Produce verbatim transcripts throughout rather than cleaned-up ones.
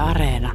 Areena.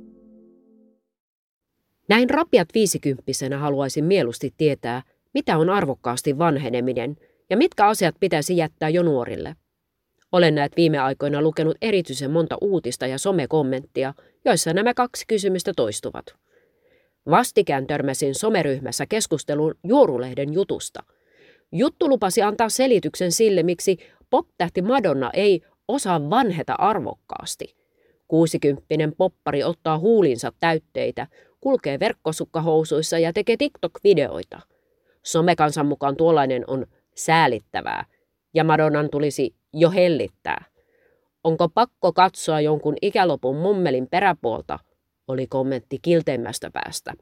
Näin rapiat viisikymppisenä haluaisin mieluusti tietää, mitä on arvokkaasti vanheneminen ja mitkä asiat pitäisi jättää jo nuorille. Olen näet viime aikoina lukenut erityisen monta uutista ja somekommenttia, joissa nämä kaksi kysymystä toistuvat. Vastikään törmäsin someryhmässä keskusteluun Juorulehden jutusta. Juttu lupasi antaa selityksen sille, miksi pop-tähti Madonna ei osaa vanheta arvokkaasti. Kuusikymppinen poppari ottaa huulinsa täytteitä, kulkee verkkosukkahousuissa ja tekee TikTok-videoita. Somekansan mukaan tuollainen on säälittävää ja Madonnan tulisi jo hellittää. Onko pakko katsoa jonkun ikälopun mummelin peräpuolta, oli kommentti kilteimmästä päästä.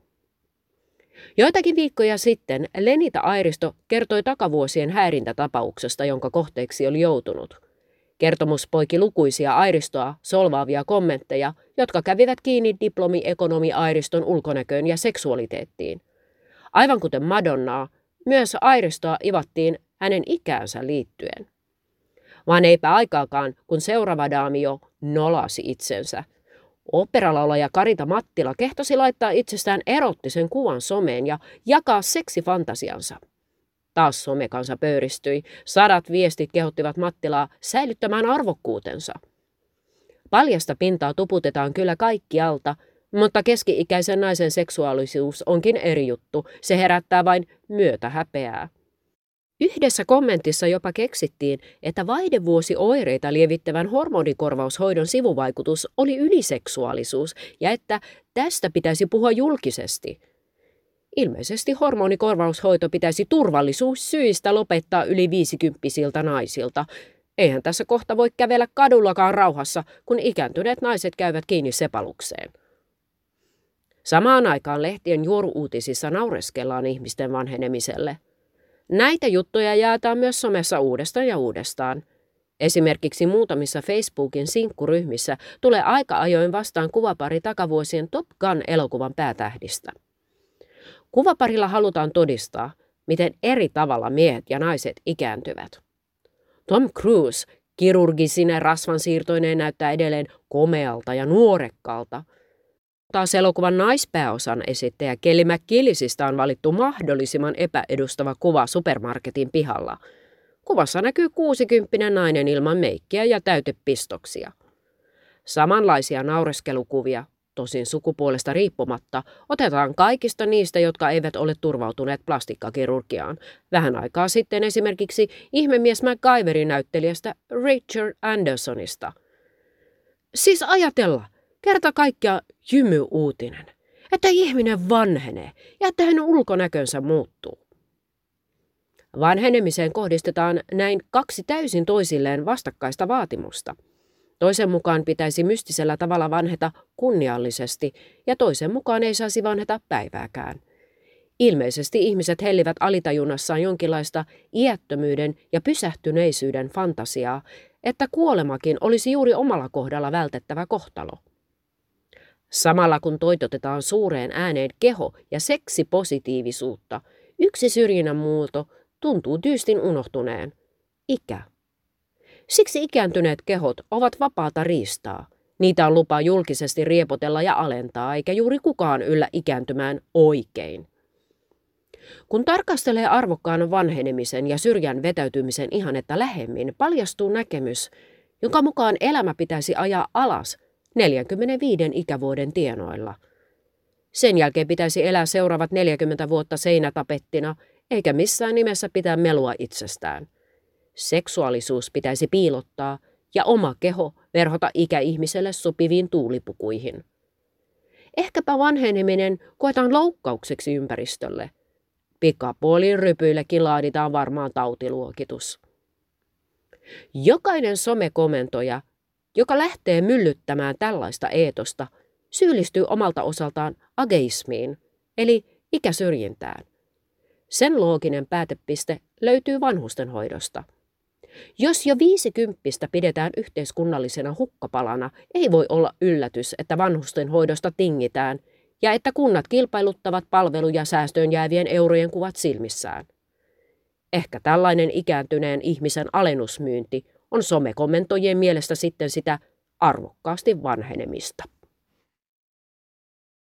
Joitakin viikkoja sitten Lenita Airisto kertoi takavuosien häirintätapauksesta, jonka kohteeksi oli joutunut. Kertomus poiki lukuisia Airistoa solvaavia kommentteja, jotka kävivät kiinni diplomi-ekonomi Airiston ulkonäköön ja seksualiteettiin. Aivan kuten Madonnaa, myös Airistoa ivattiin hänen ikäänsä liittyen. Vaan eipä aikaakaan, kun seuraava daami jo nolasi itsensä. Oopperalaulaja Karita Mattila kehtasi laittaa itsestään erottisen kuvan someen ja jakaa seksifantasiansa. Taas somekansa pöyristyi. Sadat viestit kehottivat Mattilaa säilyttämään arvokkuutensa. Paljasta pintaa tuputetaan kyllä kaikkialta, mutta keski-ikäisen naisen seksuaalisuus onkin eri juttu. Se herättää vain myötähäpeää. Yhdessä kommentissa jopa keksittiin, että vaihdevuosioireita lievittävän hormonikorvaushoidon sivuvaikutus oli yliseksuaalisuus ja että tästä pitäisi puhua julkisesti. Ilmeisesti hormonikorvaushoito pitäisi turvallisuussyistä lopettaa yli viisikymppisiltä naisilta. Eihän tässä kohta voi kävellä kadullakaan rauhassa, kun ikääntyneet naiset käyvät kiinni sepalukseen. Samaan aikaan lehtien juoru-uutisissa naureskellaan ihmisten vanhenemiselle. Näitä juttuja jaetaan myös somessa uudestaan ja uudestaan. Esimerkiksi muutamissa Facebookin sinkkuryhmissä tulee aika ajoin vastaan kuvapari takavuosien Top Gun-elokuvan päätähdistä. Kuvaparilla halutaan todistaa, miten eri tavalla miehet ja naiset ikääntyvät. Tom Cruise kirurgisine rasvansiirtoineen näyttää edelleen komealta ja nuorekkaalta. Taas elokuvan naispääosan esittäjä Kelly McGillisistä on valittu mahdollisimman epäedustava kuva supermarketin pihalla. Kuvassa näkyy kuusikymppinen nainen ilman meikkiä ja täytepistoksia. Samanlaisia naureskelukuvia, tosin sukupuolesta riippumatta, otetaan kaikista niistä, jotka eivät ole turvautuneet plastikkakirurgiaan. Vähän aikaa sitten esimerkiksi ihmemies MacGyverin näyttelijästä Richard Andersonista. Siis ajatella, kerta kaikkiaan jymy-uutinen, että ihminen vanhenee ja että hänen ulkonäkönsä muuttuu. Vanhenemiseen kohdistetaan näin kaksi täysin toisilleen vastakkaista vaatimusta. Toisen mukaan pitäisi mystisellä tavalla vanheta kunniallisesti ja toisen mukaan ei saisi vanheta päivääkään. Ilmeisesti ihmiset hellivät alitajunnassaan jonkinlaista iättömyyden ja pysähtyneisyyden fantasiaa, että kuolemakin olisi juuri omalla kohdalla vältettävä kohtalo. Samalla kun toitotetaan suureen ääneen keho- ja seksipositiivisuutta, yksi syrjinnän muoto tuntuu tyystin unohtuneen. Ikä. Siksi ikääntyneet kehot ovat vapaata riistaa. Niitä on lupa julkisesti riepotella ja alentaa, eikä juuri kukaan yllä ikääntymään oikein. Kun tarkastelee arvokkaan vanhenemisen ja syrjän vetäytymisen ihannetta lähemmin, paljastuu näkemys, jonka mukaan elämä pitäisi ajaa alas neljänkymmenenviiden ikävuoden tienoilla. Sen jälkeen pitäisi elää seuraavat neljäkymmentä vuotta seinätapettina, eikä missään nimessä pitää melua itsestään. Seksuaalisuus pitäisi piilottaa ja oma keho verhota ikäihmiselle sopiviin tuulipukuihin. Ehkäpä vanheneminen koetaan loukkaukseksi ympäristölle. Pikapuoliin rypyillekin laaditaan varmaan tautiluokitus. Jokainen somekomentoja, joka lähtee myllyttämään tällaista eetosta, syyllistyy omalta osaltaan ageismiin, eli ikäsyrjintään. Sen looginen päätepiste löytyy vanhustenhoidosta. Jos jo viisikymppistä pidetään yhteiskunnallisena hukkapalana, ei voi olla yllätys, että vanhustenhoidosta tingitään ja että kunnat kilpailuttavat palveluja säästöön jäävien eurojen kuvat silmissään. Ehkä tällainen ikääntyneen ihmisen alennusmyynti on somekommentoijien mielestä sitten sitä arvokkaasti vanhenemista.